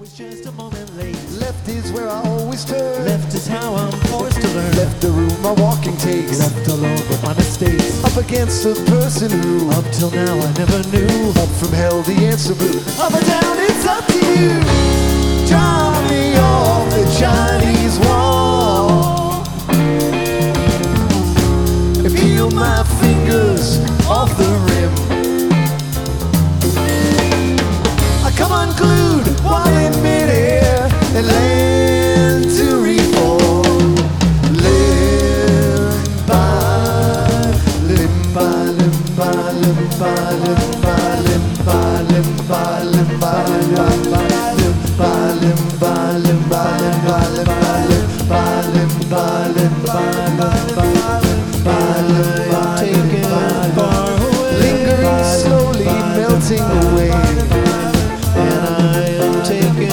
always just a moment late. Left is where I always turn. Left is how I'm forced to learn. Left the room my walking takes. Left alone with my mistakes. Up against a person who Up till now I never knew. up from hell the answer blew. Up or down, it's up to you. Drop me off the Chinese wall. Peel my fingers off the rim. I come unglued while in midair and land to reform. Limp by, limp by, limp by, limp by, limp by, limp by, limp by, limp by, limp by, limp by, limp by, limp by, limp by, limp by, limp by, limp by, limp by, limp by, taken far away, lingering slowly, melting away, and I am taken